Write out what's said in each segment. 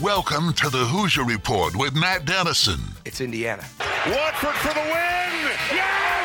Welcome to the Hoosier Report with Matt Dennison. It's Indiana. Watford for the win! Yes!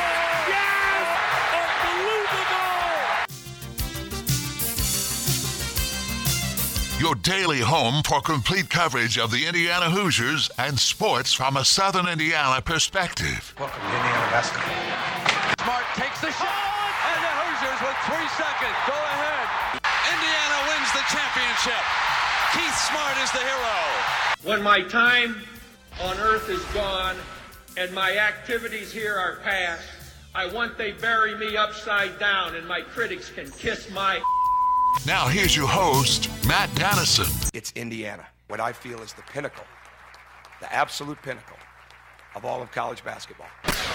Yes! Unbelievable! Your daily home for complete coverage of the Indiana Hoosiers and sports from a Southern Indiana perspective. Welcome to Indiana basketball. Smart takes the shot, and the Hoosiers with 3 seconds go ahead. Indiana wins the championship. Keith Smart is the hero. When my time on earth is gone and my activities here are past, I want they bury me upside down and my critics can kiss my... Now here's your host, Matt Dennison. It's Indiana, what I feel is the pinnacle, the absolute pinnacle of all of college basketball.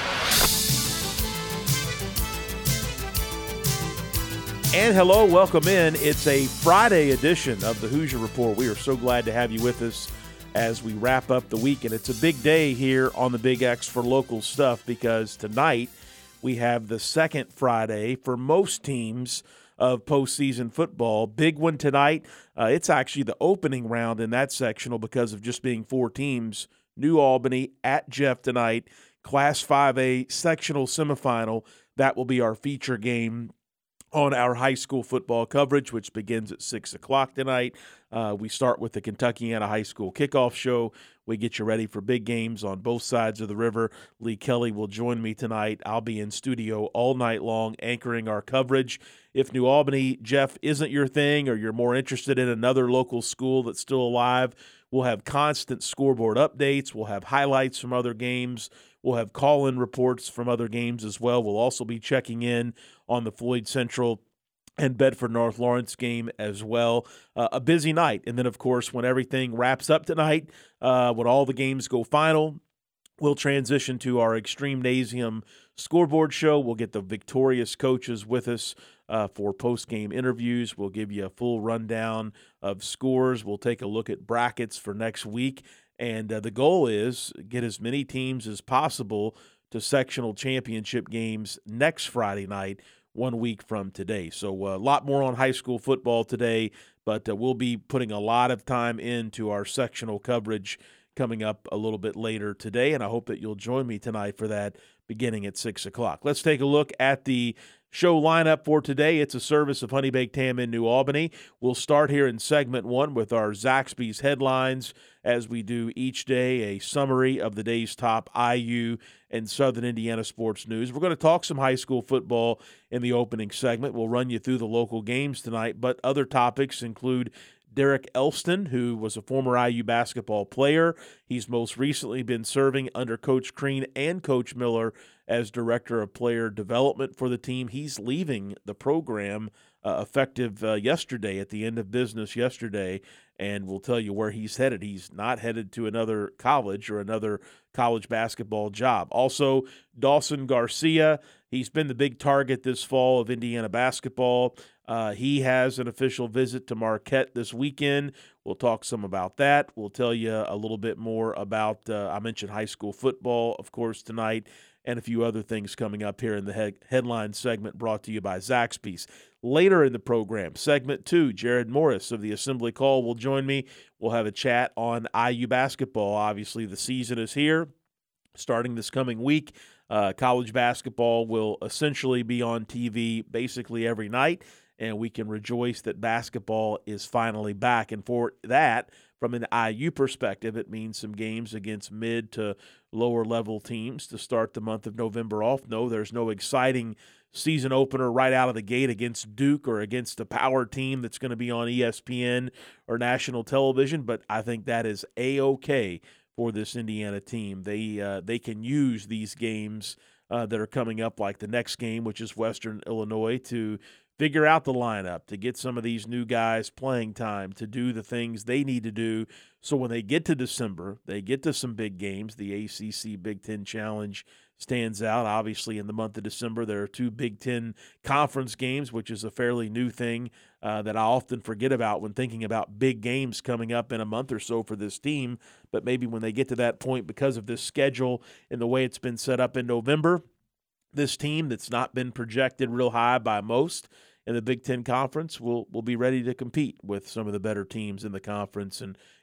And hello, welcome in. It's a Friday edition of the Hoosier Report. We are so glad to have you with us as we wrap up the week. And it's a big day here on the Big X for local stuff because tonight we have the second Friday for most teams of postseason football. Big one tonight. It's actually the opening round in that sectional because of just being 4 teams. New Albany at Jeff tonight. Class 5A sectional semifinal. That will be our feature game on our high school football coverage, which begins at 6 o'clock tonight. We start with the Kentuckiana High School kickoff show. We get you ready for big games on both sides of the river. Lee Kelly will join me tonight. I'll be in studio all night long anchoring our coverage. If New Albany, Jeff, isn't your thing or you're more interested in another local school that's still alive, we'll have constant scoreboard updates. We'll have highlights from other games. We'll have call-in reports from other games as well. We'll also be checking in on the Floyd Central and Bedford North Lawrence game as well. A busy night. And then, of course, when everything wraps up tonight, when all the games go final, we'll transition to our Extreme-nasium scoreboard show. We'll get the victorious coaches with us for post-game interviews. We'll give you a full rundown of scores. We'll take a look at brackets for next week. And the goal is get as many teams as possible to sectional championship games next Friday night, 1 week from today. So a lot more on high school football today, but we'll be putting a lot of time into our sectional coverage coming up a little bit later today, and I hope that you'll join me tonight for that beginning at 6 o'clock. Let's take a look at the show lineup for today. It's a service of Honey Baked Ham in New Albany. We'll start here in segment 1 with our Zaxby's headlines, as we do each day, a summary of the day's top IU and Southern Indiana sports news. We're going to talk some high school football in the opening segment. We'll run you through the local games tonight, but other topics include Derek Elston, who was a former IU basketball player. He's most recently been serving under Coach Crean and Coach Miller as Director of Player Development for the team. He's leaving the program effective yesterday, at the end of business yesterday, and we'll tell you where he's headed. He's not headed to another college or another college basketball job. Also, Dawson Garcia, he's been the big target this fall of Indiana basketball. He has an official visit to Marquette this weekend. We'll talk some about that. We'll tell you a little bit more about, I mentioned high school football, of course, tonight, and a few other things coming up here in the headline segment brought to you by Zaxby's. Later in the program, segment 2, Jared Morris of the Assembly Call will join me. We'll have a chat on IU basketball. Obviously, the season is here, starting this coming week. College basketball will essentially be on TV basically every night, and we can rejoice that basketball is finally back. And for that, from an IU perspective, it means some games against mid to lower level teams to start the month of November off. No, there's no exciting season opener right out of the gate against Duke or against a power team that's going to be on ESPN or national television, but I think that is A-OK for this Indiana team. They can use these games that are coming up, like the next game, which is Western Illinois, to figure out the lineup, to get some of these new guys playing time, to do the things they need to do. So when they get to December, they get to some big games. The ACC Big Ten Challenge stands out. Obviously, in the month of December, there are 2 Big Ten conference games, which is a fairly new thing that I often forget about when thinking about big games coming up in a month or so for this team. But maybe when they get to that point, because of this schedule and the way it's been set up in November, this team that's not been projected real high by most in the Big Ten Conference will be ready to compete with some of the better teams in the conference and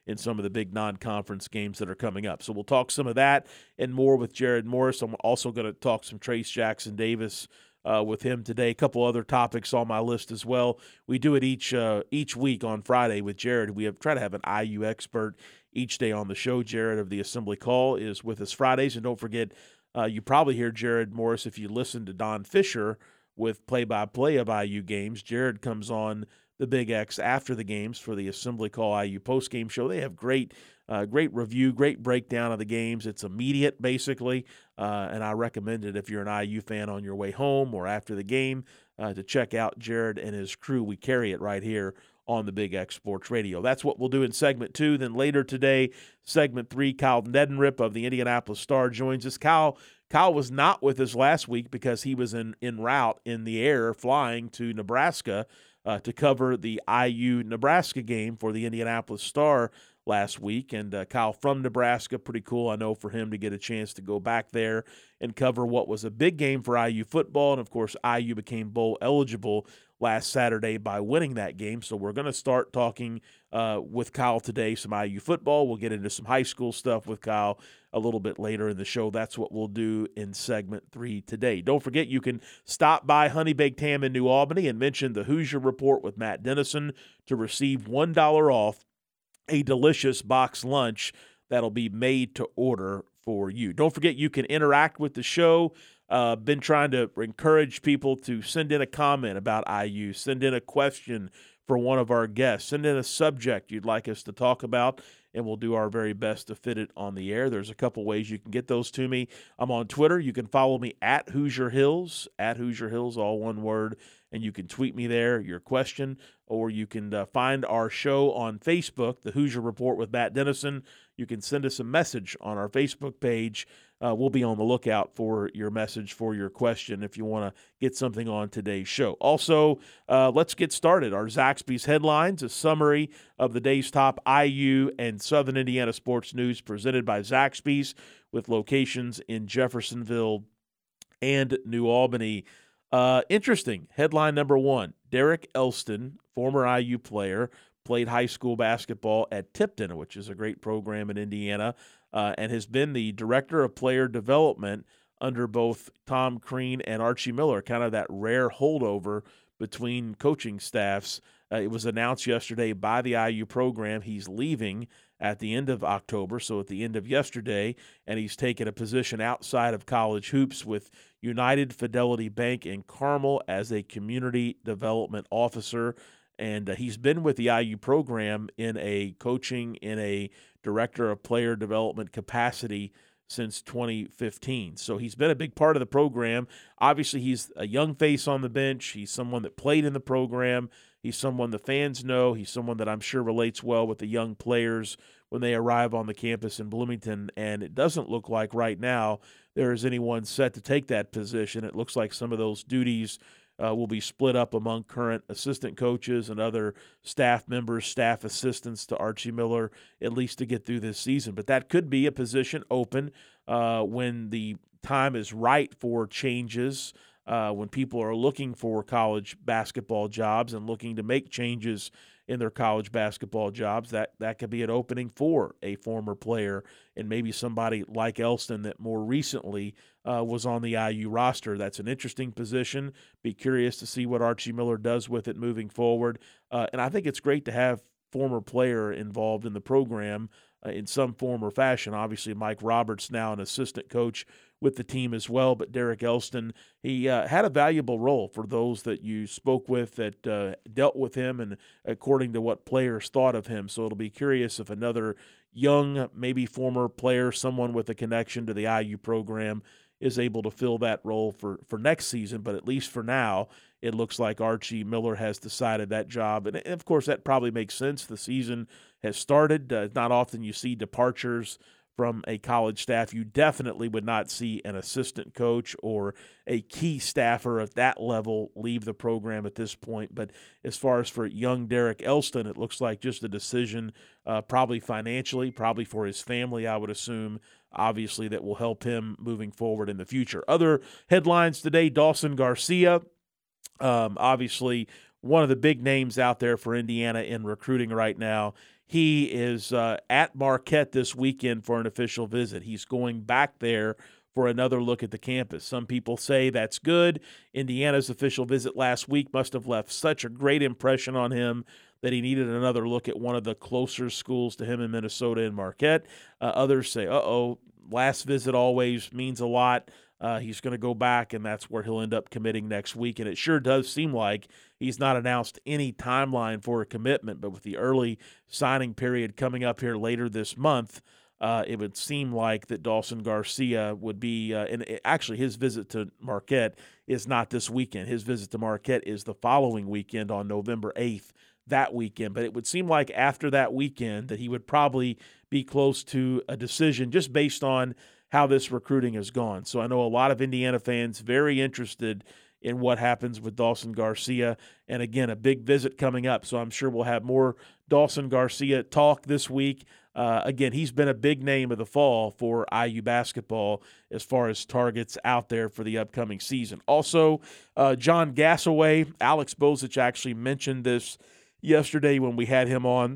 in some of the big non-conference games that are coming up. So we'll talk some of that and more with Jared Morris. I'm also going to talk some Trace Jackson Davis with him today. A couple other topics on my list as well. We do it each week on Friday with Jared. We try to have an IU expert each day on the show. Jared of the Assembly Call is with us Fridays. And don't forget, you probably hear Jared Morris if you listen to Don Fisher with play-by-play of IU games. Jared comes on the Big X after the games for the Assembly Call IU postgame show. They have great review, great breakdown of the games. It's immediate, basically, and I recommend it if you're an IU fan on your way home or after the game to check out Jared and his crew. We carry it right here on the Big X Sports Radio. That's what we'll do in segment 2. Then later today, segment 3, Kyle Neddenriep of the Indianapolis Star joins us. Kyle was not with us last week because he was en route in the air flying to Nebraska to cover the IU-Nebraska game for the Indianapolis Star last week. And Kyle from Nebraska, pretty cool, I know, for him to get a chance to go back there and cover what was a big game for IU football. And, of course, IU became bowl eligible last Saturday by winning that game. So we're going to start talking with Kyle today, some IU football. We'll get into some high school stuff with Kyle a little bit later in the show. That's what we'll do in segment 3 today. Don't forget, you can stop by Honey Baked Ham in New Albany and mention the Hoosier Report with Matt Dennison to receive $1 off a delicious box lunch that'll be made to order for you. Don't forget, you can interact with the show. Been trying to encourage people to send in a comment about IU, send in a question for one of our guests, send in a subject you'd like us to talk about, and we'll do our very best to fit it on the air. There's a couple ways you can get those to me. I'm on Twitter. You can follow me at Hoosier Hills, all one word, and you can tweet me there, your question, or you can find our show on Facebook, The Hoosier Report with Matt Dennison. You can send us a message on our Facebook page. We'll be on the lookout for your message, for your question, if you want to get something on today's show. Also, let's get started. Our Zaxby's Headlines, a summary of the day's top IU and Southern Indiana sports news presented by Zaxby's with locations in Jeffersonville and New Albany. Interesting. Headline number 1, Derek Elston, former IU player, played high school basketball at Tipton, which is a great program in Indiana, and has been the director of player development under both Tom Crean and Archie Miller, kind of that rare holdover between coaching staffs. It was announced yesterday by the IU program he's leaving at the end of October, so at the end of yesterday, and he's taken a position outside of college hoops with United Fidelity Bank in Carmel as a community development officer. And he's been with the IU program in a coaching, in a director of player development capacity since 2015. So he's been a big part of the program. Obviously, he's a young face on the bench. He's someone that played in the program. He's someone the fans know. He's someone that I'm sure relates well with the young players when they arrive on the campus in Bloomington. And it doesn't look like right now there is anyone set to take that position. It looks like some of those duties will be split up among current assistant coaches and other staff members, staff assistants to Archie Miller, at least to get through this season. But that could be a position open when the time is right for changes, when people are looking for college basketball jobs and looking to make changes in their college basketball jobs. That could be an opening for a former player and maybe somebody like Elston that more recently was on the IU roster. That's an interesting position. Be curious to see what Archie Miller does with it moving forward. And I think it's great to have former player involved in the program in some form or fashion. Obviously, Mike Roberts now an assistant coach with the team as well, but Derek Elston, he had a valuable role for those that you spoke with that dealt with him and according to what players thought of him. So it'll be curious if another young, maybe former player, someone with a connection to the IU program, is able to fill that role for next season. But at least for now, it looks like Archie Miller has decided that job. And of course, that probably makes sense. The season has started. Not often you see departures from a college staff. You definitely would not see an assistant coach or a key staffer at that level leave the program at this point. But as far as for young Derek Elston, it looks like just a decision probably financially, probably for his family, I would assume, obviously, that will help him moving forward in the future. Other headlines today, Dawson Garcia, obviously one of the big names out there for Indiana in recruiting right now. he is at Marquette this weekend for an official visit. He's going back there for another look at the campus. Some people say that's good. Indiana's official visit last week must have left such a great impression on him that he needed another look at one of the closer schools to him in Minnesota and Marquette. Others say, last visit always means a lot. He's going to go back, and that's where he'll end up committing next week. And it sure does seem like he's not announced any timeline for a commitment, but with the early signing period coming up here later this month, it would seem like that Dawson Garcia would be and actually his visit to Marquette is not this weekend. His visit to Marquette is the following weekend on November 8th, that weekend. But it would seem like after that weekend that he would probably be close to a decision just based on how this recruiting has gone. So I know a lot of Indiana fans very interested in what happens with Dawson Garcia. And again, a big visit coming up. So I'm sure we'll have more Dawson Garcia talk this week. Again, he's been a big name of the fall for IU basketball as far as targets out there for the upcoming season. Also, John Gassaway, Alex Bozich actually mentioned this yesterday when we had him on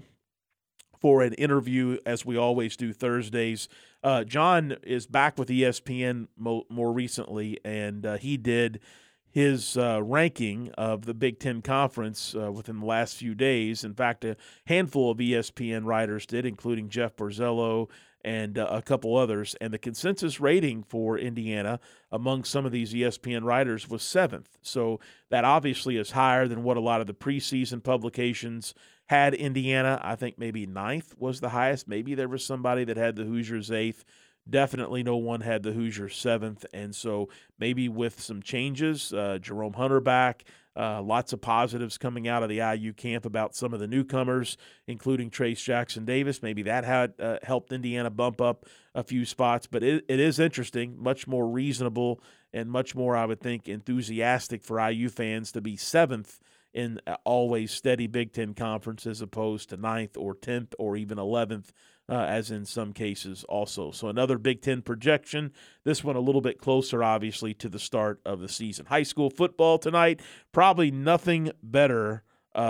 for an interview, as we always do Thursdays. John is back with ESPN more recently, and he did his ranking of the Big Ten Conference within the last few days. In fact, a handful of ESPN writers did, including Jeff Borzello and a couple others. And the consensus rating for Indiana among some of these ESPN writers was 7th. So that obviously is higher than what a lot of the preseason publications had Indiana. I think maybe 9th was the highest. Maybe there was somebody that had the Hoosiers 8th. Definitely no one had the Hoosiers 7th. And so maybe with some changes, Jerome Hunter back, lots of positives coming out of the IU camp about some of the newcomers, including Trace Jackson-Davis. Maybe that had helped Indiana bump up a few spots. But it is interesting, much more reasonable and much more, I would think, enthusiastic for IU fans to be 7th in always steady Big Ten Conference as opposed to 9th or 10th or even 11th, as in some cases also. So another Big Ten projection, this one a little bit closer, obviously, to the start of the season. High school football tonight, probably nothing better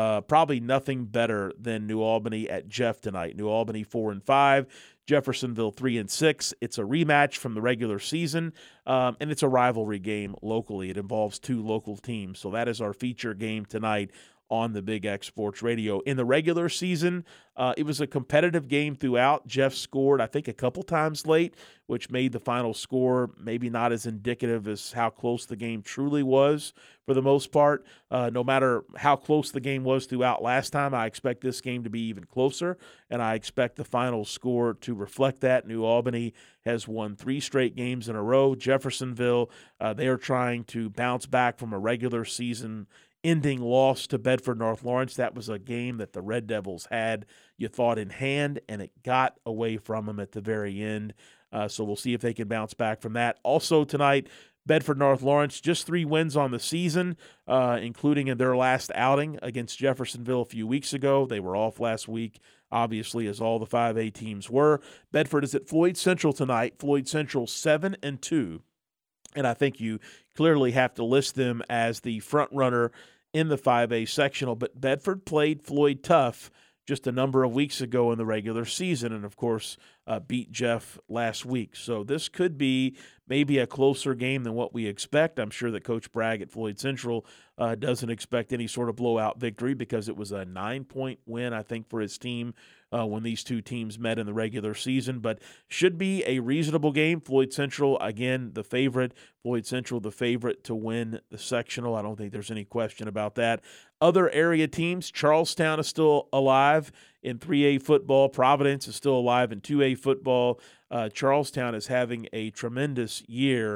than New Albany at Jeff tonight. New Albany 4-5, Jeffersonville 3-6. It's a rematch from the regular season, and it's a rivalry game locally. It involves two local teams, so that is our feature game tonight on the Big X Sports Radio. In the regular season, it was a competitive game throughout. Jeff scored, I think, a couple times late, which made the final score maybe not as indicative as how close the game truly was for the most part. No matter how close the game was throughout last time, I expect this game to be even closer, and I expect the final score to reflect that. New Albany has won 3 straight games in a row. Jeffersonville, they are trying to bounce back from a regular season ending loss to Bedford North Lawrence. That was a game that the Red Devils had, you thought, in hand, and it got away from them at the very end. So we'll see if they can bounce back from that. Also tonight, Bedford North Lawrence, just 3 wins on the season, including in their last outing against Jeffersonville a few weeks ago. They were off last week, obviously, as all the 5A teams were. Bedford is at Floyd Central tonight. Floyd Central 7-2. And I think you clearly have to list them as the front runner in the 5A sectional. But Bedford played Floyd tough just a number of weeks ago in the regular season and, of course, beat Jeff last week. So this could be maybe a closer game than what we expect. I'm sure that Coach Bragg at Floyd Central doesn't expect any sort of blowout victory because it was a 9-point win, I think, for his team when these two teams met in the regular season. But should be a reasonable game. Floyd Central, again, the favorite. Floyd Central, the favorite to win the sectional. I don't think there's any question about that. Other area teams, Charlestown is still alive in 3A football. Providence is still alive in 2A football. Charlestown is having a tremendous year.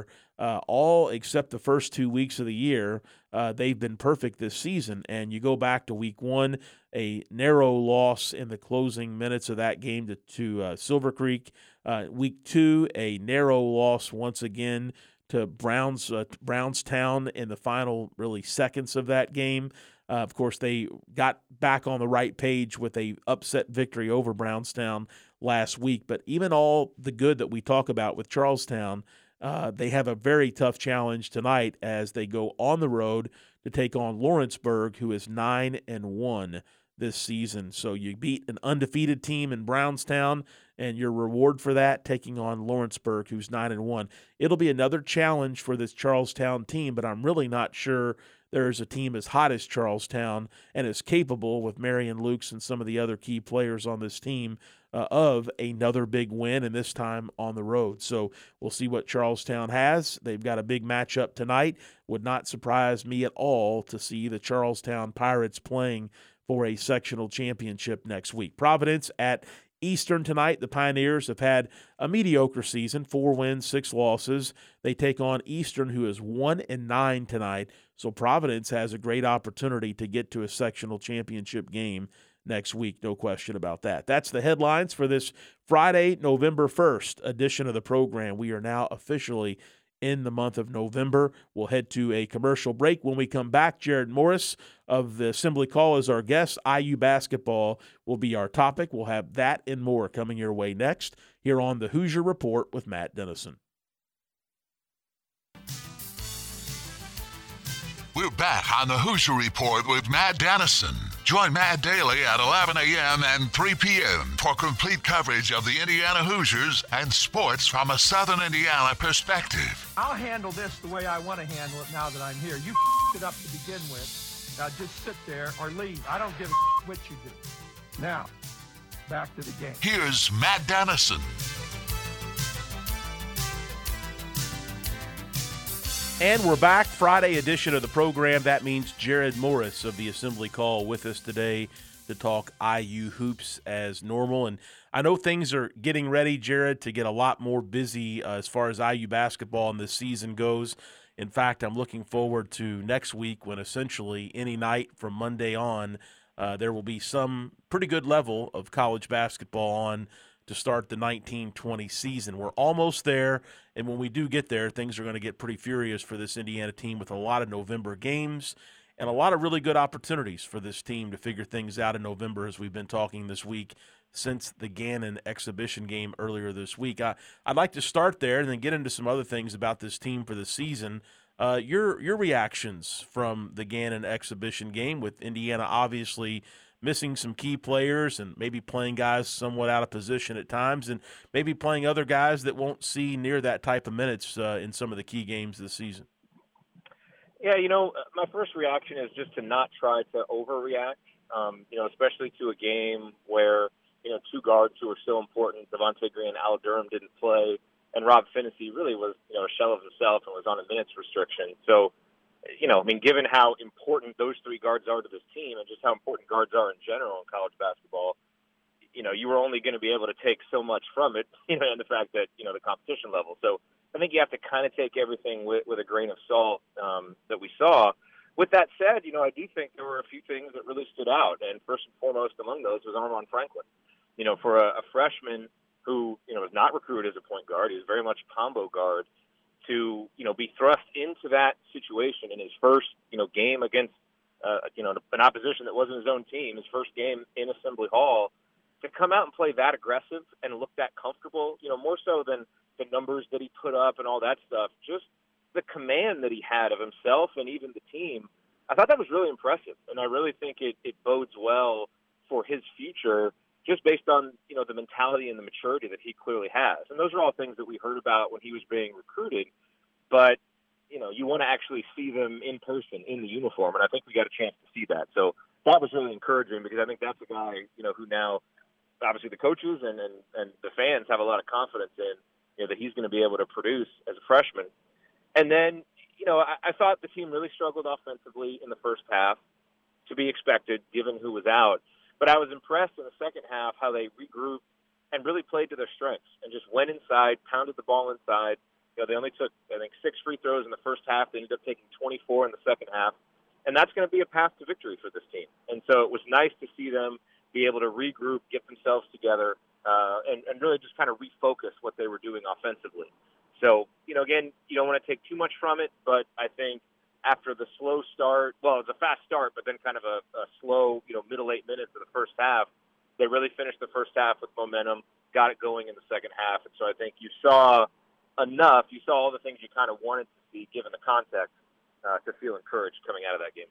All except the first 2 weeks of the year, they've been perfect this season. And you go back to week 1, a narrow loss in the closing minutes of that game to Silver Creek. Week 2, a narrow loss once again to Brownstown in the final really seconds of that game. Of course, they got back on the right page with a upset victory over Brownstown last week. But even all the good that we talk about with Charlestown, they have a very tough challenge tonight as they go on the road to take on Lawrenceburg, who is 9-1. this season. So you beat an undefeated team in Brownstown, and your reward for that, taking on Lawrenceburg, who's 9-1. It'll be another challenge for this Charlestown team, but I'm really not sure there's a team as hot as Charlestown and as capable with Marion Lukes and some of the other key players on this team of another big win, and this time on the road. So we'll see what Charlestown has. They've got a big matchup tonight. Would not surprise me at all to see the Charlestown Pirates playing for a sectional championship next week. Providence at Eastern tonight. The Pioneers have had a mediocre season, 4 wins, 6 losses. They take on Eastern, who is 1-9 tonight. So Providence has a great opportunity to get to a sectional championship game next week, no question about that. That's the headlines for this Friday, November 1st edition of the program. We are now officially in the month of November. We'll head to a commercial break. When we come back, Jared Morris of the Assembly Call is our guest. IU basketball will be our topic. We'll have that and more coming your way next here on the Hoosier Report with Matt Dennison. We're back on the Hoosier Report with Matt Dennison. Join Matt daily at 11 a.m. and 3 p.m. for complete coverage of the Indiana Hoosiers and sports from a Southern Indiana perspective. I'll handle this the way I want to handle it now that I'm here. You it up to begin with. Now just sit there or leave. I don't give a what you do. Now, back to the game. Here's Matt Dennison. And we're back, Friday edition of the program. That means Jared Morris of the Assembly Call with us today to talk IU hoops as normal. And I know things are getting ready, Jared, to get a lot more busy as far as IU basketball in this season goes. In fact, I'm looking forward to next week when essentially any night from Monday on, there will be some pretty good level of college basketball on to start the 1920 season. We're almost there, and when we do get there, things are going to get pretty furious for this Indiana team with a lot of November games and a lot of really good opportunities for this team to figure things out in November, as we've been talking this week since the Gannon exhibition game earlier this week. I'd like to start there and then get into some other things about this team for the season. Your reactions from the Gannon exhibition game, with Indiana obviously missing some key players and maybe playing guys somewhat out of position at times, and maybe playing other guys that won't see near that type of minutes in some of the key games this season. Yeah, my first reaction is just to not try to overreact, especially to a game where, 2 guards who are so important, Devontae Green and Al Durham, didn't play, and Rob Finney really was, a shell of himself and was on a minutes restriction. So, given how important those 3 guards are to this team and just how important guards are in general in college basketball, you were only going to be able to take so much from it, and the fact that, the competition level. So I think you have to kind of take everything with a grain of salt that we saw. With that said, I do think there were a few things that really stood out, and first and foremost among those was Armaan Franklin. For a freshman who, was not recruited as a point guard, he was very much a combo guard, to, be thrust into that situation in his first, game against, an opposition that wasn't his own team, his first game in Assembly Hall, to come out and play that aggressive and look that comfortable, more so than the numbers that he put up and all that stuff, just the command that he had of himself and even the team. I thought that was really impressive, and I really think it bodes well for his future, just based on, the mentality and the maturity that he clearly has. And those are all things that we heard about when he was being recruited. But, you want to actually see them in person in the uniform, and I think we got a chance to see that. So that was really encouraging, because I think that's a guy, who now obviously the coaches and the fans have a lot of confidence in, that he's going to be able to produce as a freshman. And then, I thought the team really struggled offensively in the first half, to be expected given who was out. But I was impressed in the second half how they regrouped and really played to their strengths and just went inside, pounded the ball inside. They only took, I think, 6 free throws in the first half. They ended up taking 24 in the second half. And that's going to be a path to victory for this team. And so it was nice to see them be able to regroup, get themselves together, and really just kind of refocus what they were doing offensively. So, again, you don't want to take too much from it, but I think after the slow start, well, it was a fast start, but then kind of a slow, middle 8 minutes of the first half, they really finished the first half with momentum, got it going in the second half. And so I think you saw enough, you saw all the things you kind of wanted to see given the context to feel encouraged coming out of that game.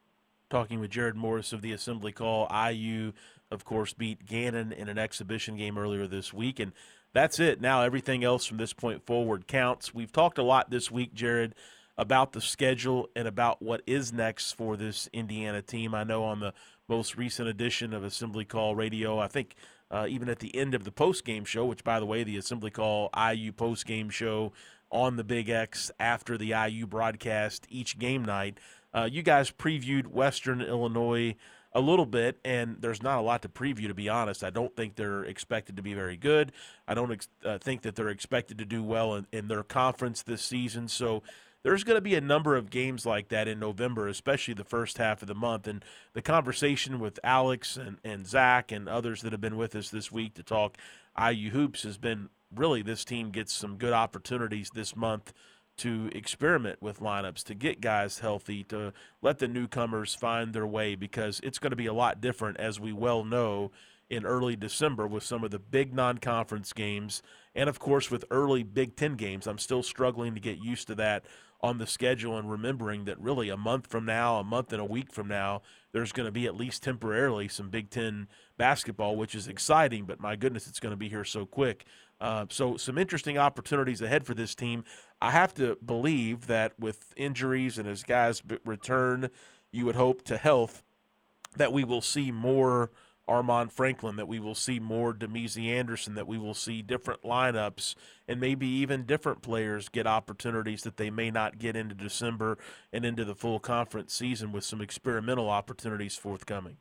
Talking with Jared Morris of the Assembly Call. IU, of course, beat Gannon in an exhibition game earlier this week, and that's it. Now everything else from this point forward counts. We've talked a lot this week, Jared, about the schedule and about what is next for this Indiana team. I know on the most recent edition of Assembly Call Radio, I think even at the end of the post-game show, which, by the way, the Assembly Call IU post-game show on the Big X after the IU broadcast each game night, you guys previewed Western Illinois a little bit, and there's not a lot to preview, to be honest. I don't think they're expected to be very good. I don't think that they're expected to do well in their conference this season. So there's going to be a number of games like that in November, especially the first half of the month. And the conversation with Alex and Zach and others that have been with us this week to talk IU hoops has been really this team gets some good opportunities this month to experiment with lineups, to get guys healthy, to let the newcomers find their way, because it's going to be a lot different, as we well know, in early December with some of the big non-conference games and, of course, with early Big Ten games. I'm still struggling to get used to that on the schedule and remembering that really a month from now, a month and a week from now, there's going to be at least temporarily some Big Ten basketball, which is exciting, but my goodness, it's going to be here so quick. So some interesting opportunities ahead for this team. I have to believe that with injuries and as guys return, you would hope to health, that we will see more Armaan Franklin, that we will see more Demezie Anderson, that we will see different lineups and maybe even different players get opportunities that they may not get into December and into the full conference season, with some experimental opportunities forthcoming.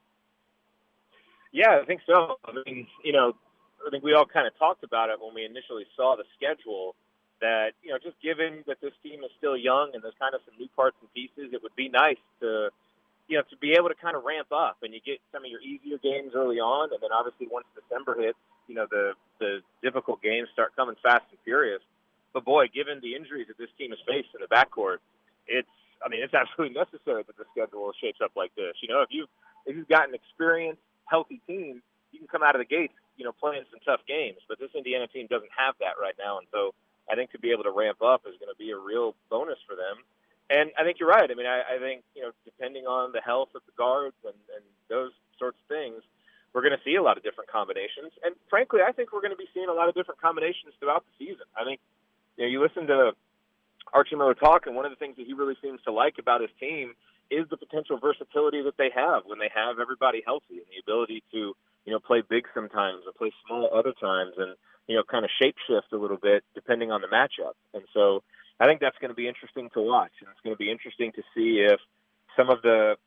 Yeah, I think so. I mean, I think we all kind of talked about it when we initially saw the schedule, that, just given that this team is still young and there's kind of some new parts and pieces, it would be nice to be able to kind of ramp up, and you get some of your easier games early on, and then obviously once December hits, the difficult games start coming fast and furious. But boy, given the injuries that this team has faced in the backcourt, it's absolutely necessary that the schedule shapes up like this. If you've got an experienced, healthy team, you can come out of the gates, playing some tough games. But this Indiana team doesn't have that right now, and so I think to be able to ramp up is going to be a real bonus for them. And I think you're right. I mean, I think, depending on the health of the guards and those sorts of things, we're going to see a lot of different combinations. And frankly, I think we're going to be seeing a lot of different combinations throughout the season. I think, you listen to Archie Miller talk, and one of the things that he really seems to like about his team is the potential versatility that they have when they have everybody healthy, and the ability to, play big sometimes and play small other times, and, kind of shape shift a little bit depending on the matchup. And so I think that's going to be interesting to watch, and it's going to be interesting to see if some of the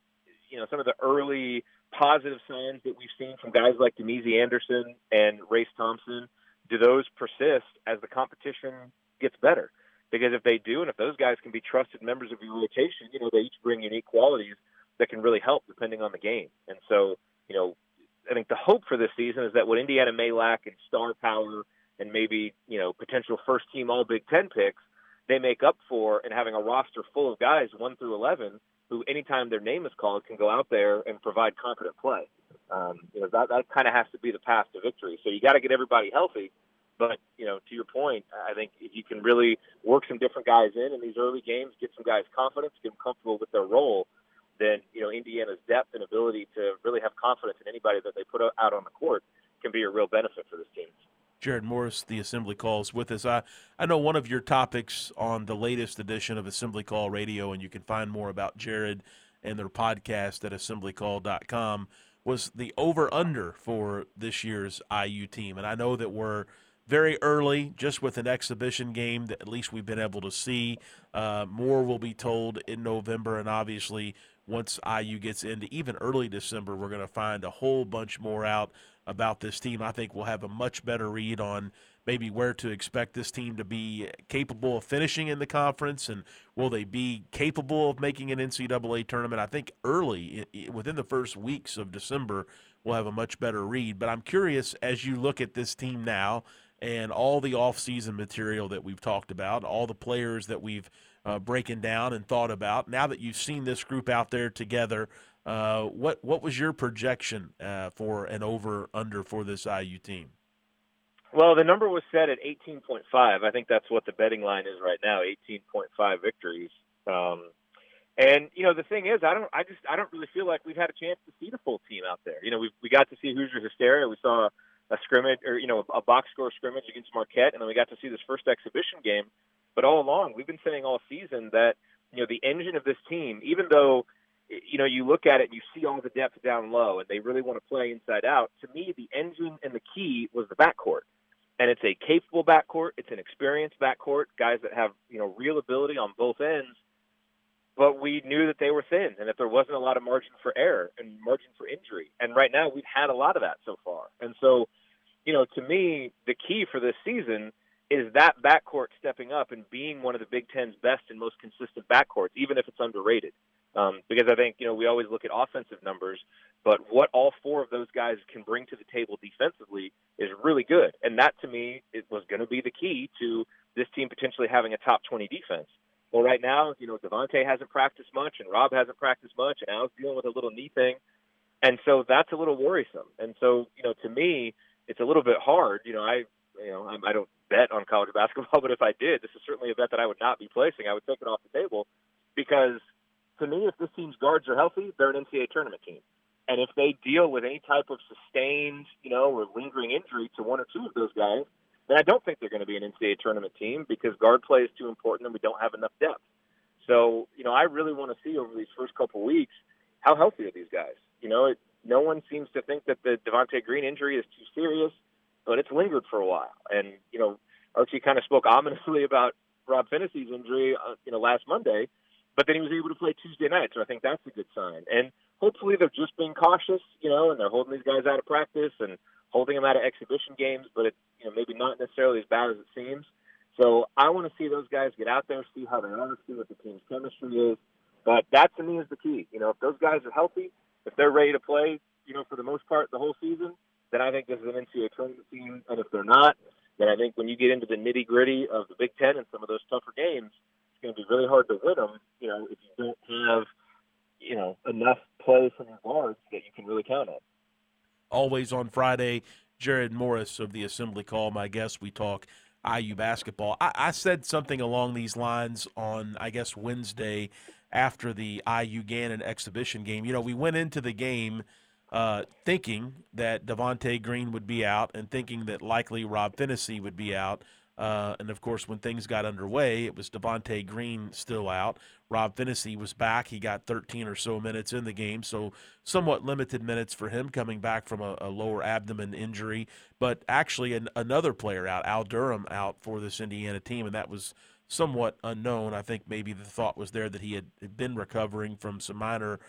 early positive signs that we've seen from guys like Demezie Anderson and Race Thompson, do those persist as the competition gets better? Because if they do, and if those guys can be trusted members of your rotation, they each bring unique qualities that can really help depending on the game. And so, I think the hope for this season is that what Indiana may lack in star power and maybe, potential first-team All-Big Ten picks, they make up for in having a roster full of guys 1 through 11 who, anytime their name is called, can go out there and provide competent play. That kind of has to be the path to victory. So you got to get everybody healthy. But, to your point, I think if you can really work some different guys in these early games, get some guys confidence, get them comfortable with their role, then, Indiana's depth and ability to really have confidence in anybody that they put out on the court can be a real benefit for this team. Jared Morris, the Assembly Calls, with us. I know one of your topics on the latest edition of Assembly Call Radio, and you can find more about Jared and their podcast at assemblycall.com, was the over-under for this year's IU team. And I know that we're very early, just with an exhibition game that at least we've been able to see. More will be told in November, and obviously once IU gets into even early December, we're going to find a whole bunch more out about this team. I think we'll have a much better read on maybe where to expect this team to be capable of finishing in the conference, and will they be capable of making an NCAA tournament. I think early, within the first weeks of December, we'll have a much better read. But I'm curious, as you look at this team now and all the off-season material that we've talked about, all the players that we've breaking down and thought about, now that you've seen this group out there together, what was your projection for an over-under for this IU team? Well, the number was set at 18.5. I think that's what the betting line is right now, 18.5 victories. And the thing is, I don't really feel like we've had a chance to see the full team out there. We got to see Hoosier hysteria. We saw a scrimmage, or a box score scrimmage against Marquette, and then we got to see this first exhibition game. But all along, we've been saying all season that the engine of this team, even though you look at it and you see all the depth down low, and they really want to play inside out. To me, the engine and the key was the backcourt. And it's a capable backcourt. It's an experienced backcourt, guys that have, real ability on both ends. But we knew that they were thin and that there wasn't a lot of margin for error and margin for injury. And right now we've had a lot of that so far. And so, to me, the key for this season is that backcourt stepping up and being one of the Big Ten's best and most consistent backcourts, even if it's underrated. Because I think, we always look at offensive numbers, but what all four of those guys can bring to the table defensively is really good. And that, to me, it was going to be the key to this team potentially having a top 20 defense. Well, right now, Devontae hasn't practiced much, and Rob hasn't practiced much, and Al's dealing with a little knee thing. And so that's a little worrisome. And so, to me, it's a little bit hard. I don't bet on college basketball, but if I did, this is certainly a bet that I would not be placing. I would take it off the table because, to me, if this team's guards are healthy, they're an NCAA tournament team. And if they deal with any type of sustained, or lingering injury to one or two of those guys, then I don't think they're going to be an NCAA tournament team because guard play is too important and we don't have enough depth. So, I really want to see over these first couple weeks how healthy are these guys. No one seems to think that the Devontae Green injury is too serious, but it's lingered for a while. And, Archie kind of spoke ominously about Rob Phinissee's injury, last Monday, but then he was able to play Tuesday night, so I think that's a good sign. And hopefully they're just being cautious, and they're holding these guys out of practice and holding them out of exhibition games, but it's maybe not necessarily as bad as it seems. So I want to see those guys get out there, see how they are, see what the team's chemistry is. But that, to me, is the key. If those guys are healthy, if they're ready to play, for the most part the whole season, then I think this is an NCAA tournament team. And if they're not, then I think when you get into the nitty-gritty of the Big Ten and some of those tougher games, it's going to be really hard to win them, if you don't have, enough play from your guards that you can really count on. Always on Friday, Jared Morris of the Assembly Call, my guest. We talk IU basketball. I said something along these lines on, I guess, Wednesday after the IU Gannon exhibition game. We went into the game thinking that Devontae Green would be out and thinking that likely Rob Phinisee would be out. And, of course, when things got underway, it was Devontae Green still out. Rob Phinisee was back. He got 13 or so minutes in the game, so somewhat limited minutes for him coming back from a lower abdomen injury. But actually another player out, Al Durham, out for this Indiana team, and that was somewhat unknown. I think maybe the thought was there that he had been recovering from some minor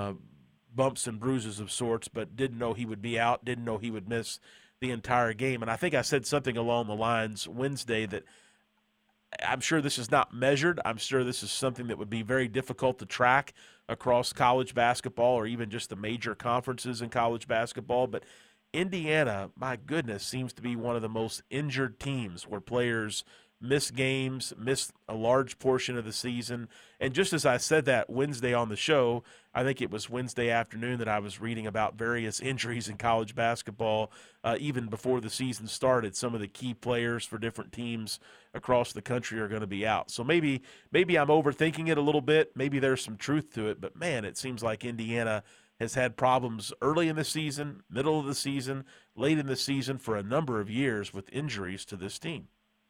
bumps and bruises of sorts, but didn't know he would be out, didn't know he would miss the entire game. And I think I said something along the lines Wednesday that I'm sure this is not measured. I'm sure this is something that would be very difficult to track across college basketball or even just the major conferences in college basketball. But Indiana, my goodness, seems to be one of the most injured teams where players miss games, miss a large portion of the season. And just as I said that Wednesday on the show, I think it was Wednesday afternoon that I was reading about various injuries in college basketball, even before the season started. Some of the key players for different teams across the country are going to be out. So maybe I'm overthinking it a little bit. Maybe there's some truth to it. But, man, it seems like Indiana has had problems early in the season, middle of the season, late in the season for a number of years with injuries to this team.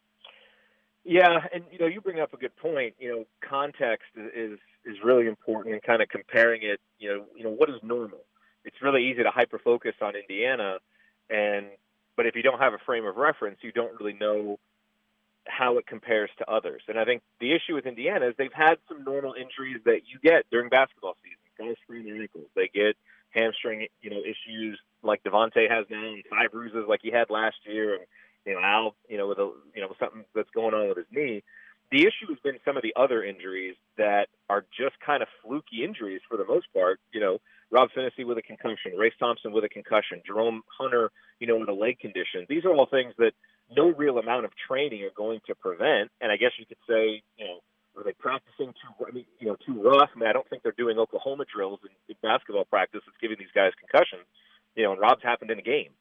Yeah, and you bring up a good point. Context is really important in kind of comparing it. What is normal? It's really easy to hyper focus on Indiana, but if you don't have a frame of reference, you don't really know how it compares to others. And I think the issue with Indiana is they've had some normal injuries that you get during basketball season. Guys sprain their ankles. They get hamstring issues like Devontae has now, and 5 bruises like he had last year, and Al, with something that's going on with his knee. The issue has been some of the other injuries that are just kind of fluky injuries for the most part. Rob Phinisee with a concussion, Race Thompson with a concussion, Jerome Hunter, with a leg condition. These are all things that no real amount of training are going to prevent. And I guess you could say, are they practicing too rough? I don't think they're doing Oklahoma drills in basketball practice. It's giving these guys concussions. And Rob's happened in a game.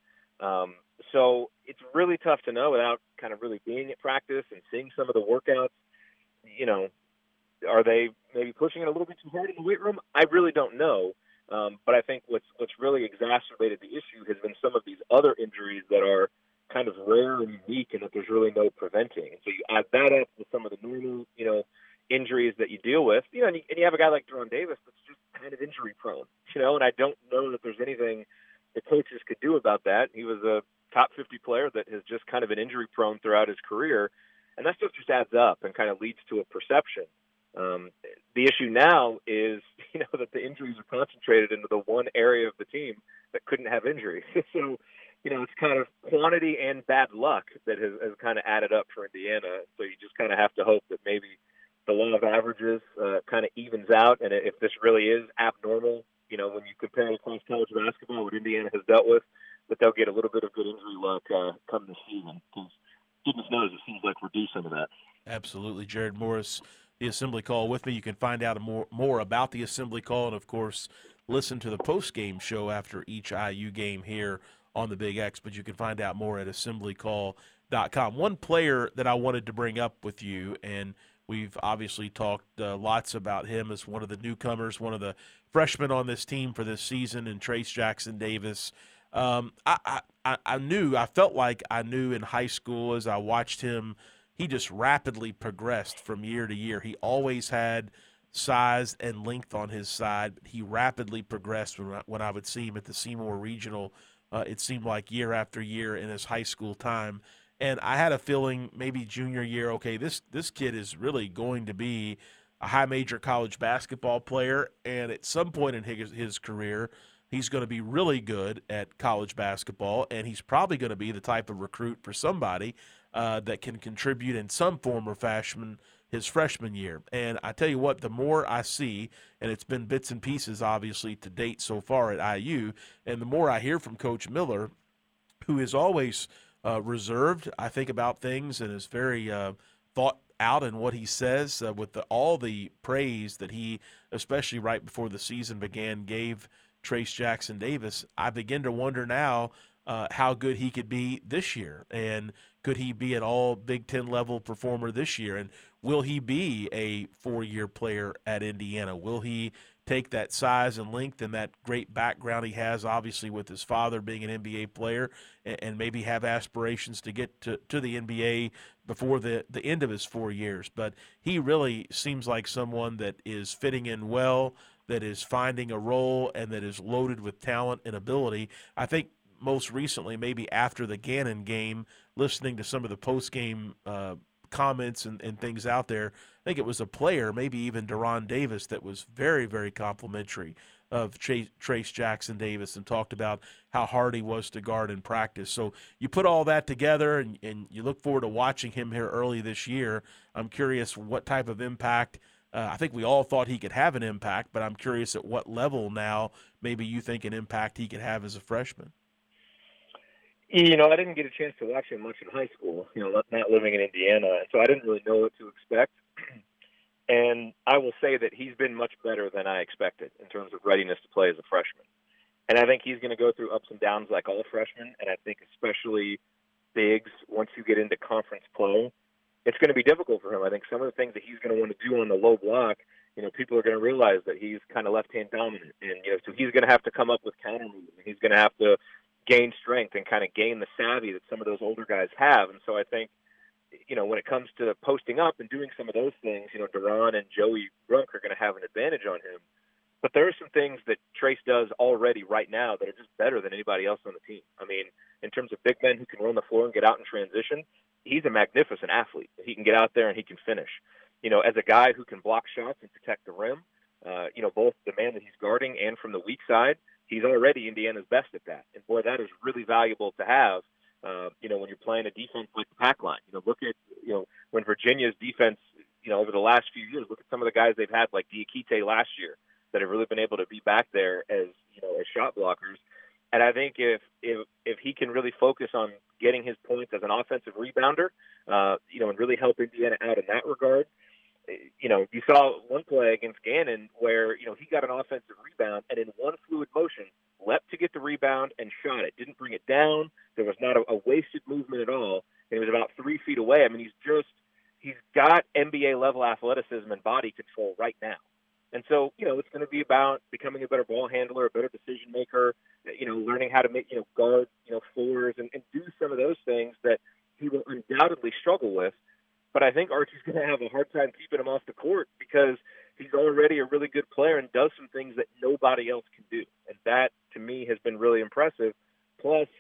So it's really tough to know without kind of really being at practice and seeing some of the workouts. Are they maybe pushing it a little bit too hard in the weight room? I really don't know. But I think what's really exacerbated the issue has been some of these other injuries that are kind of rare and unique and that there's really no preventing. And so you add that up with some of the normal, injuries that you deal with, and you have a guy like Deron Davis that's just kind of injury prone, and I don't know that there's anything the coaches could do about that. He was a top 50 player that has just kind of been injury prone throughout his career. And that stuff just adds up and kind of leads to a perception. The issue now is, that the injuries are concentrated into the one area of the team that couldn't have injury. So, it's kind of quantity and bad luck that has kind of added up for Indiana. So you just kind of have to hope that maybe the law of averages kind of evens out. And if this really is abnormal, when you compare across college basketball, what Indiana has dealt with, that they'll get a little bit of good injury luck come this season. Because goodness knows it seems like we're due some of that. Absolutely. Jared Morris, the Assembly Call with me. You can find out more about the Assembly Call and, of course, listen to the post-game show after each IU game here on the Big X. But you can find out more at assemblycall.com. One player that I wanted to bring up with you, and we've obviously talked lots about him as one of the newcomers, one of the freshmen on this team for this season, and Trayce Jackson-Davis. I felt like I knew in high school as I watched him, he just rapidly progressed from year to year. He always had size and length on his side. He rapidly progressed when I would see him at the Seymour Regional. It seemed like year after year in his high school time. And I had a feeling maybe junior year, okay, this kid is really going to be a high major college basketball player. And at some point in his career, he's going to be really good at college basketball, and he's probably going to be the type of recruit for somebody that can contribute in some form or fashion his freshman year. And I tell you what, the more I see, and it's been bits and pieces obviously to date so far at IU, and the more I hear from Coach Miller, who is always reserved, I think, about things and is very thought out in what he says with all the praise that he, especially right before the season began, gave Trayce Jackson-Davis, I begin to wonder now how good he could be this year, and could he be an all Big Ten level performer this year, and will he be a 4-year player at Indiana? Will he take that size and length and that great background he has, obviously with his father being an NBA player, and maybe have aspirations to get to the NBA before the end of his 4 years? But he really seems like someone that is fitting in well, that is finding a role, and that is loaded with talent and ability. I think most recently, maybe after the Gannon game, listening to some of the post-game comments and things out there, I think it was a player, maybe even Deron Davis, that was very, very complimentary of Trayce Jackson-Davis and talked about how hard he was to guard in practice. So you put all that together and you look forward to watching him here early this year. I'm curious what type of impact I think we all thought he could have an impact, but I'm curious at what level now maybe you think an impact he could have as a freshman. I didn't get a chance to watch him much in high school, not living in Indiana, so I didn't really know what to expect. And I will say that he's been much better than I expected in terms of readiness to play as a freshman. And I think he's going to go through ups and downs like all freshmen, and I think especially bigs, once you get into conference play, it's going to be difficult for him. I think some of the things that he's going to want to do on the low block, people are going to realize that he's kind of left-hand dominant. And, so he's going to have to come up with counter moves. And he's going to have to gain strength and kind of gain the savvy that some of those older guys have. And so I think, when it comes to posting up and doing some of those things, Deron and Joey Brunk are going to have an advantage on him. But there are some things that Trayce does already right now that are just better than anybody else on the team. I mean, in terms of big men who can run the floor and get out in transition, he's a magnificent athlete. He can get out there and he can finish. As a guy who can block shots and protect the rim, both the man that he's guarding and from the weak side, he's already Indiana's best at that. And, boy, that is really valuable to have, when you're playing a defense like the pack line. Look at, when Virginia's defense, over the last few years, look at some of the guys they've had like Diakite last year that have really been able to be back there as shot blockers. And I think if he can really focus on getting his points as an offensive rebounder, and really help Indiana out in that regard, you saw one play against Gannon where, he got an offensive rebound and in one fluid motion leapt to get the rebound and shot it. Didn't bring it down. There was not a wasted movement at all. And it was about 3 feet away. I mean, he's got NBA-level athleticism and body control right now. And so, it's going to be about becoming a better ball handler, a better decision maker, learning how to make, guard, fours and do some of those things that he will undoubtedly struggle with. But I think Archie's going to have a hard time keeping him off the court because he's already a really good player and does some things that nobody else can do. And that, to me, has been really impressive. Plus,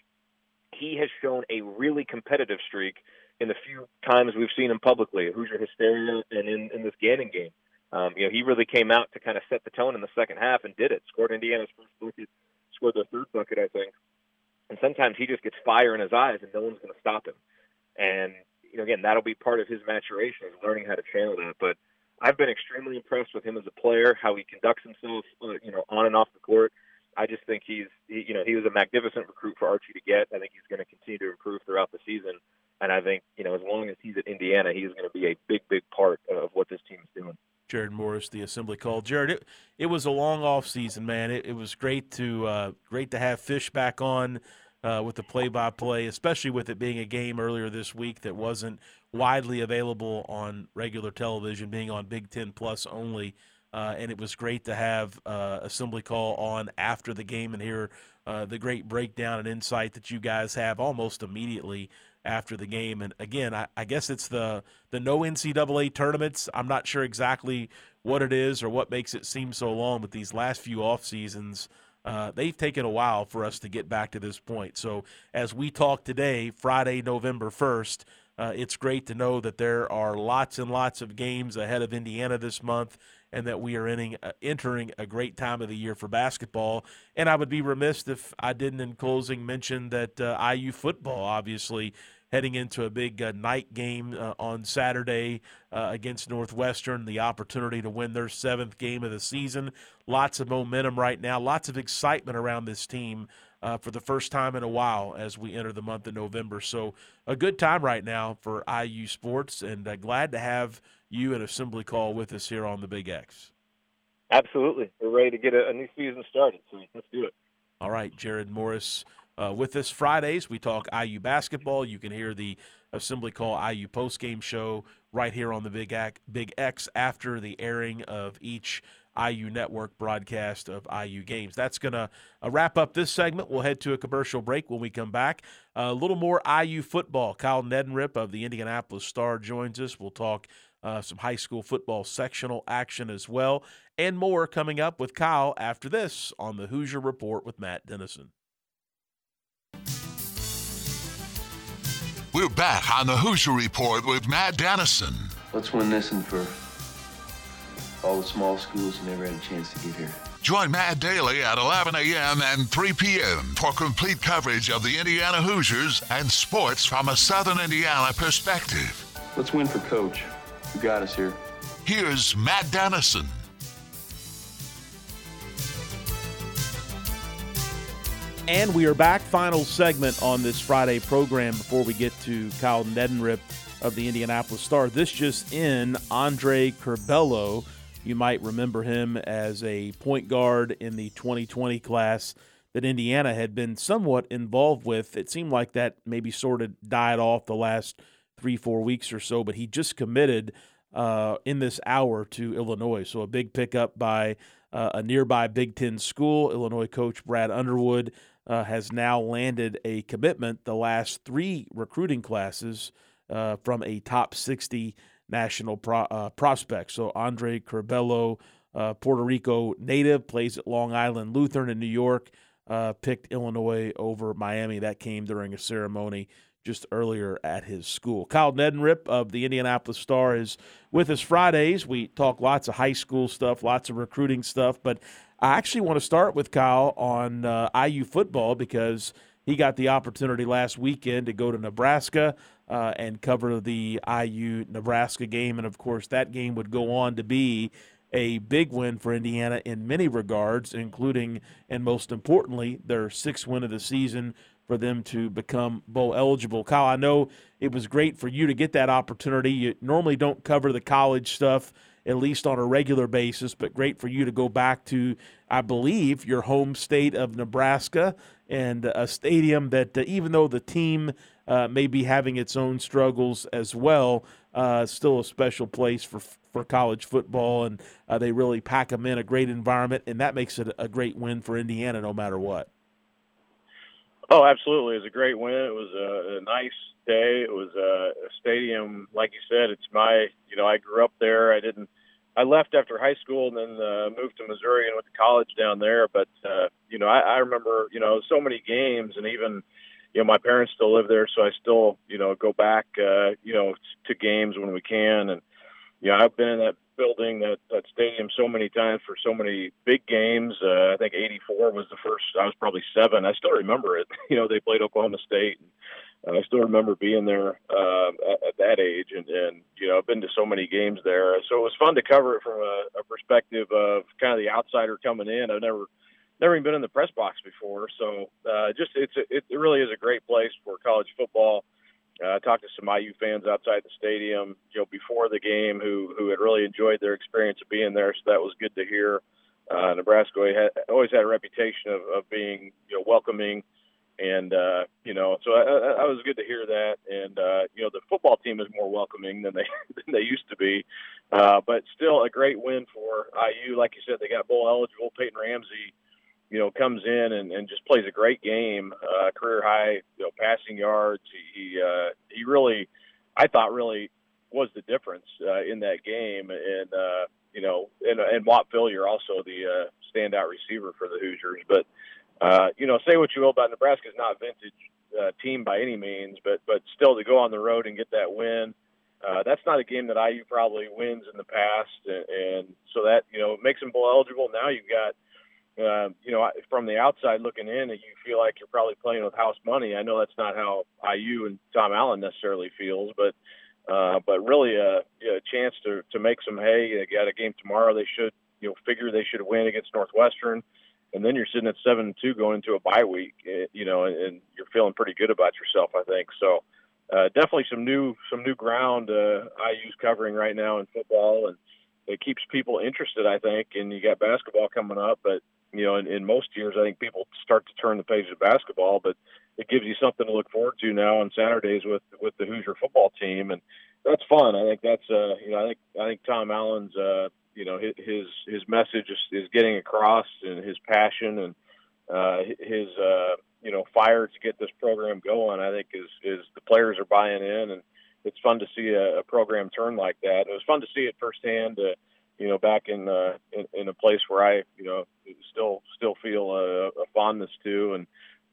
he has shown a really competitive streak in the few times we've seen him publicly, Hoosier Hysteria and in this Gannon game. He really came out to kind of set the tone in the second half and did it. Scored Indiana's first bucket, scored their third bucket, I think. And sometimes he just gets fire in his eyes and no one's going to stop him. And, again, that'll be part of his maturation, is learning how to channel that. But I've been extremely impressed with him as a player, how he conducts himself, on and off the court. I just think he was a magnificent recruit for Archie to get. I think he's going to continue to improve throughout the season. And I think, as long as he's at Indiana, he's going to be a big, big part of what this team is doing. Jared Morris, the Assembly Call. Jared, it was a long off season, man. It was great to have Fish back on with the play-by-play, especially with it being a game earlier this week that wasn't widely available on regular television, being on Big Ten Plus only. And it was great to have Assembly Call on after the game and hear the great breakdown and insight that you guys have almost immediately after the game. And, again, I guess it's the no NCAA tournaments. I'm not sure exactly what it is or what makes it seem so long, but these last few off seasons, they've taken a while for us to get back to this point. So as we talk today, Friday, November 1st, it's great to know that there are lots and lots of games ahead of Indiana this month and that we are entering a great time of the year for basketball. And I would be remiss if I didn't, in closing, mention that IU football, obviously, heading into a big night game on Saturday against Northwestern, the opportunity to win their 7th game of the season. Lots of momentum right now, lots of excitement around this team for the first time in a while as we enter the month of November. So a good time right now for IU sports, and glad to have you and Assembly Call with us here on the Big X. Absolutely. We're ready to get a new season started, so let's do it. All right, Jared Morris with us Fridays. We talk IU basketball. You can hear the Assembly Call IU postgame show right here on the Big X after the airing of each IU Network broadcast of IU games. That's going to wrap up this segment. We'll head to a commercial break when we come back. A little more IU football. Kyle Neddenriep of the Indianapolis Star joins us. We'll talk some high school football sectional action as well, and more coming up with Kyle after this on the Hoosier Report with Matt Dennison. We're back on the Hoosier Report with Matt Dennison. Let's win this one for all the small schools who never had a chance to get here. Join Matt daily at 11 a.m. and 3 p.m. for complete coverage of the Indiana Hoosiers and sports from a Southern Indiana perspective. Let's win for Coach, who got us here. Here's Matt Dennison. And we are back, final segment on this Friday program before we get to Kyle Neddenriep of the Indianapolis Star. This just in, Andre Curbelo. You might remember him as a point guard in the 2020 class that Indiana had been somewhat involved with. It seemed like that maybe sort of died off the last 3-4 weeks or so, but he just committed in this hour to Illinois. So a big pickup by a nearby Big Ten school. Illinois coach Brad Underwood has now landed a commitment the last 3 recruiting classes from a top 60 national prospect. So Andre Curbelo, Puerto Rico native, plays at Long Island Lutheran in New York, picked Illinois over Miami. That came during a ceremony just earlier at his school. Kyle Neddenriep of the Indianapolis Star is with us Fridays. We talk lots of high school stuff, lots of recruiting stuff, but I actually want to start with Kyle on IU football because he got the opportunity last weekend to go to Nebraska and cover the IU-Nebraska game. And, of course, that game would go on to be a big win for Indiana in many regards, including, and most importantly, their 6th win of the season for them to become bowl eligible. Kyle, I know it was great for you to get that opportunity. You normally don't cover the college stuff, at least on a regular basis, but great for you to go back to, I believe, your home state of Nebraska, and a stadium that even though the team may be having its own struggles as well, still a special place for college football, and they really pack them in a great environment, and that makes it a great win for Indiana no matter what. Oh, absolutely. It was a great win. It was a nice day. It was a stadium, like you said, it's I grew up there. I left after high school and then moved to Missouri and went to college down there. But, I remember, so many games, and even, my parents still live there. So I still, go back, to games when we can. And, I've been in that building, that stadium so many times for so many big games. I think 84 was the first. I was probably 7. I still remember it. They played Oklahoma State. And I still remember being there at that age, and I've been to so many games there. So it was fun to cover it from a perspective of kind of the outsider coming in. I've never even been in the press box before, so it really is a great place for college football. I talked to some IU fans outside the stadium, before the game who had really enjoyed their experience of being there, so that was good to hear. Nebraska always had a reputation of being welcoming. And, so I was good to hear that. And, the football team is more welcoming than they used to be. But still a great win for IU. Like you said, they got bowl eligible. Peyton Ramsey, comes in and just plays a great game, career high, passing yards. He really, I thought really was the difference in that game. And, and Watt Fillier, also the standout receiver for the Hoosiers. But, say what you will about Nebraska's not a vintage team by any means, but still to go on the road and get that win, that's not a game that IU probably wins in the past, and so that makes them bowl eligible. Now you've got from the outside looking in, you feel like you're probably playing with house money. I know that's not how IU and Tom Allen necessarily feels, but really a chance to make some hay. They got a game tomorrow. They should figure they should win against Northwestern. And then you're sitting at 7-2 going into a bye week, and you're feeling pretty good about yourself, I think. So definitely some new ground IU's covering right now in football, and it keeps people interested, I think. And you got basketball coming up, but in most years, I think people start to turn the page to basketball, but it gives you something to look forward to now on Saturdays with the Hoosier football team, and that's fun. I think that's I think Tom Allen's his message is getting across, and his passion and his fire to get this program going, I think is the players are buying in, and it's fun to see a program turn like that. It was fun to see it firsthand, back in a place where I still feel a fondness to, and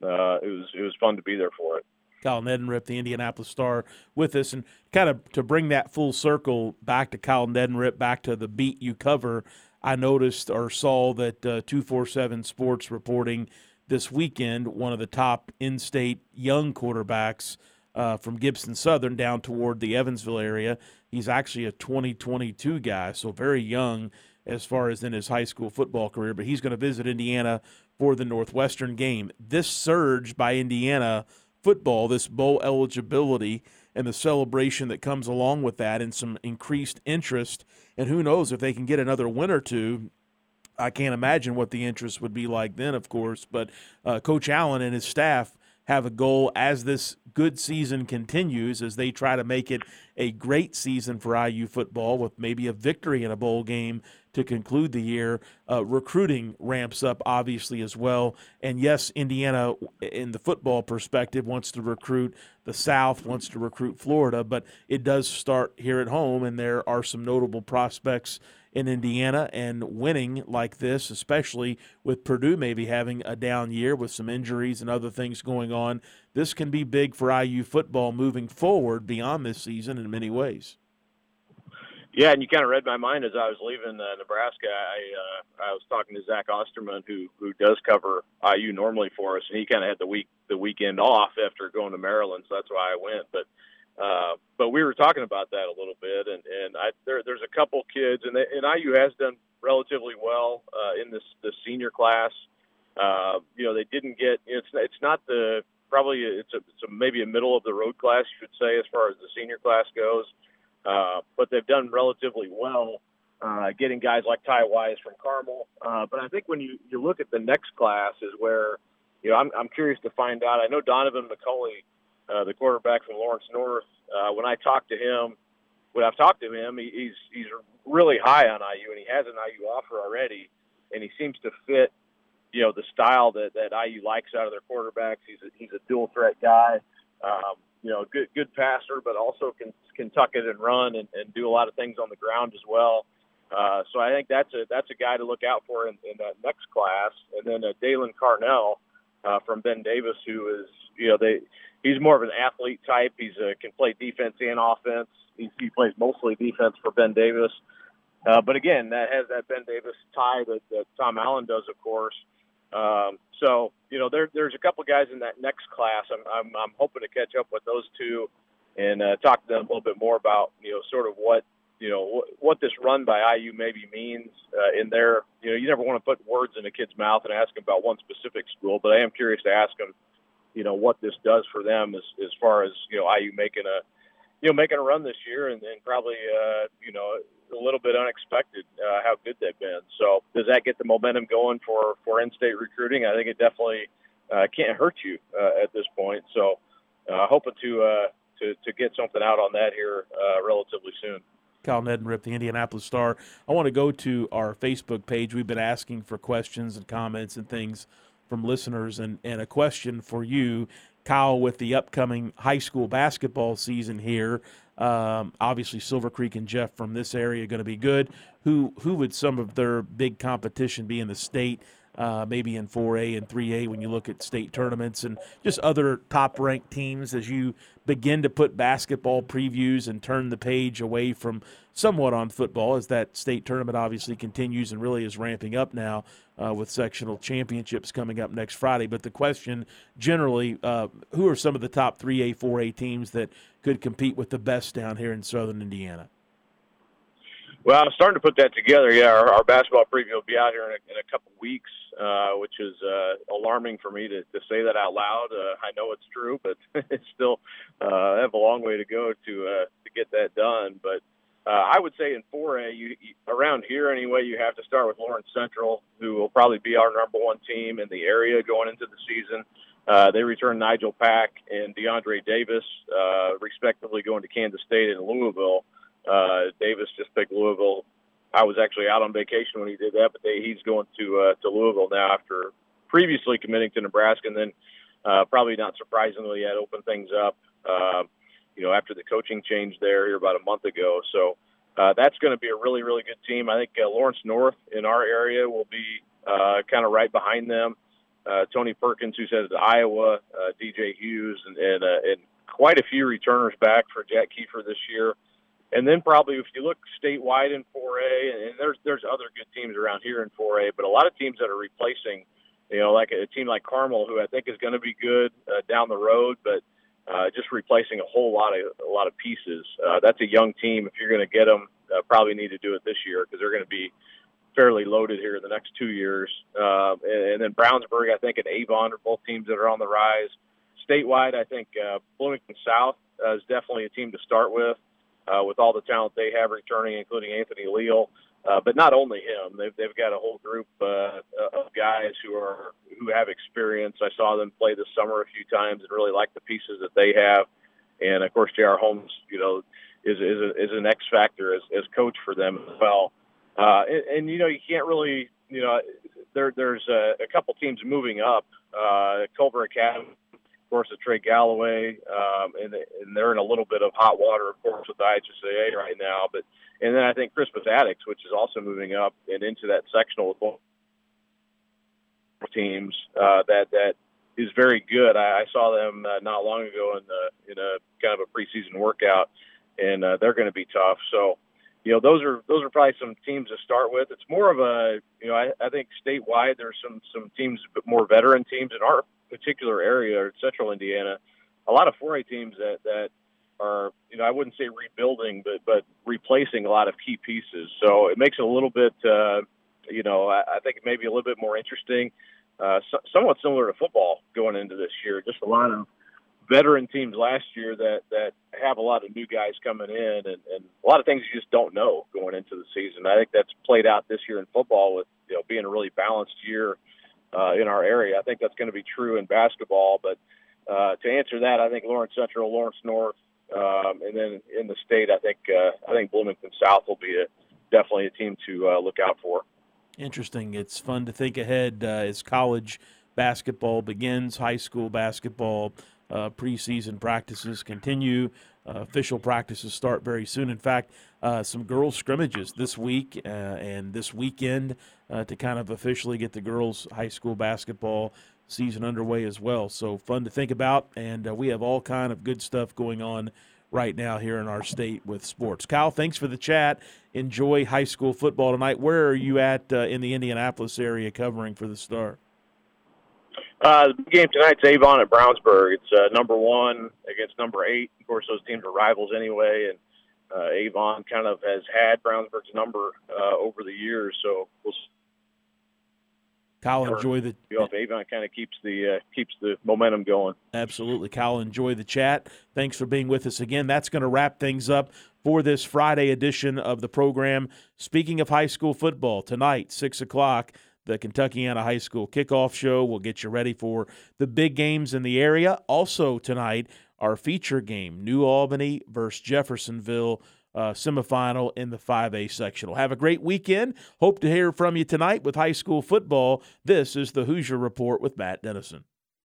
it was fun to be there for it. Kyle Neddenriep, the Indianapolis Star, with us. And kind of to bring that full circle back to Kyle Neddenriep, back to the beat you cover, I noticed or saw that 247 Sports reporting this weekend one of the top in-state young quarterbacks from Gibson Southern down toward the Evansville area. He's actually a 2022 guy, so very young as far as in his high school football career, but he's going to visit Indiana for the Northwestern game. This surge by Indiana football, this bowl eligibility and the celebration that comes along with that, and some increased interest, and who knows if they can get another win or two. I can't imagine what the interest would be like then, of course, but Coach Allen and his staff have a goal as this good season continues, as they try to make it a great season for IU football with maybe a victory in a bowl game to conclude the year. Recruiting ramps up, obviously, as well. And, yes, Indiana, in the football perspective, wants to recruit the South, wants to recruit Florida, but it does start here at home, and there are some notable prospects in Indiana, and winning like this, especially with Purdue maybe having a down year with some injuries and other things going on, this can be big for IU football moving forward beyond this season in many ways. Yeah, and you kind of read my mind as I was leaving Nebraska. I was talking to Zach Osterman, who does cover IU normally for us, and he kind of had the weekend off after going to Maryland, so that's why I went. But we were talking about that a little bit, and there's a couple kids, and IU has done relatively well in this senior class. They didn't get it's not the probably it's maybe a middle of the road class, you should say, as far as the senior class goes. But they've done relatively well getting guys like Ty Wise from Carmel. But I think when you look at the next class is where I'm curious to find out. I know Donovan McCulley, the quarterback from Lawrence North, when I talked to him, when I've talked to him, he's really high on IU, and he has an IU offer already, and he seems to fit, the style that IU likes out of their quarterbacks. He's a dual threat guy, good passer, but also can tuck it and run and do a lot of things on the ground as well. So I think that's a guy to look out for in that next class. And then Dalen Carnell from Ben Davis, who is, he's more of an athlete type. He's can play defense and offense. He plays mostly defense for Ben Davis. But again, that has that Ben Davis tie that Tom Allen does, of course. So there's a couple guys in that next class. I'm hoping to catch up with those two and talk to them a little bit more about sort of what this run by IU maybe means in their. You never want to put words in a kid's mouth and ask them about one specific school, but I am curious to ask them, what this does for them as far as IU making a run this year, and probably a little bit unexpected how good they've been. So does that get the momentum going for in-state recruiting? I think it definitely can't hurt you at this point. So hoping to get something out on that here relatively soon. Kyle Neddenriep, the Indianapolis Star. I want to go to our Facebook page. We've been asking for questions and comments and things from listeners, and a question for you, Kyle, with the upcoming high school basketball season here. Obviously, Silver Creek and Jeff from this area are going to be good. Who would some of their big competition be in the state, maybe in 4A and 3A when you look at state tournaments and just other top-ranked teams as you begin to put basketball previews and turn the page away from somewhat on football as that state tournament obviously continues and really is ramping up now with sectional championships coming up next Friday. But the question generally, who are some of the top 3A, 4A teams that could compete with the best down here in southern Indiana? Well, I'm starting to put that together. Yeah, our basketball preview will be out here in a couple weeks, which is alarming for me to say that out loud. I know it's true, but it's still I have a long way to go to get that done. But I would say in 4A, you around here anyway, you have to start with Lawrence Central, who will probably be our number one team in the area going into the season. They return Nigel Pack and DeAndre Davis, respectively, going to Kansas State and Louisville. Davis just picked Louisville. I was actually out on vacation when he did that, but he's going to Louisville now after previously committing to Nebraska, and then probably not surprisingly had opened things up, after the coaching change there here about a month ago. So that's going to be a really, really good team. I think Lawrence North in our area will be kind of right behind them. Tony Perkins, who's headed to Iowa, DJ Hughes, and quite a few returners back for Jack Kiefer this year. And then probably if you look statewide in 4A, and there's other good teams around here in 4A, but a lot of teams that are replacing, like a team like Carmel, who I think is going to be good down the road, but just replacing a lot of pieces. That's a young team. If you're going to get them, probably need to do it this year because they're going to be fairly loaded here in the next 2 years. And then Brownsburg, I think, and Avon are both teams that are on the rise. Statewide, I think Bloomington South is definitely a team to start with all the talent they have returning, including Anthony Leal. But not only him, they've got a whole group of guys who have experience. I saw them play this summer a few times and really like the pieces that they have. And of course, J.R. Holmes, is an X factor as coach for them as well. And you can't really, there's a couple teams moving up. Culver Academy, of course, the Trey Galloway, and they're in a little bit of hot water, of course, with the IHSAA right now. And then I think Crispus Attucks, which is also moving up and into that sectional with both teams, that is very good. I saw them not long ago in a kind of a preseason workout, and they're going to be tough. So, those are probably some teams to start with. It's more of a, I think statewide there's some teams, but more veteran teams in our particular area or Central Indiana. A lot of 4A teams that are, I wouldn't say rebuilding, but replacing a lot of key pieces. So it makes it a little bit, I think maybe a little bit more interesting, somewhat similar to football going into this year. Just a lot of veteran teams last year that have a lot of new guys coming in and a lot of things you just don't know going into the season. I think that's played out this year in football with, being a really balanced year in our area. I think that's going to be true in basketball. But to answer that, I think Lawrence Central, Lawrence North, And then in the state, I think Bloomington South will be definitely a team to look out for. Interesting. It's fun to think ahead as college basketball begins, high school basketball preseason practices continue. Official practices start very soon. In fact, some girls' scrimmages this week and this weekend to kind of officially get the girls' high school basketball season underway as well. So fun to think about, and we have all kind of good stuff going on right now here in our state with sports. Kyle, thanks for the chat. Enjoy high school football tonight. Where are you at in the Indianapolis area covering for the Star? The big game tonight's Avon at Brownsburg. It's number 1 against number 8. Of course, those teams are rivals anyway, and Avon kind of has had Brownsburg's number over the years. So we'll see. Kyle, enjoy the. Avon kind of keeps the momentum going. Absolutely, Kyle. Enjoy the chat. Thanks for being with us again. That's going to wrap things up for this Friday edition of the program. Speaking of high school football, tonight 6:00. The Kentuckiana High School Kickoff Show will get you ready for the big games in the area. Also tonight, our feature game, New Albany versus Jeffersonville, semifinal in the 5A sectional. Have a great weekend. Hope to hear from you tonight with high school football. This is the Hoosier Report with Matt Dennison.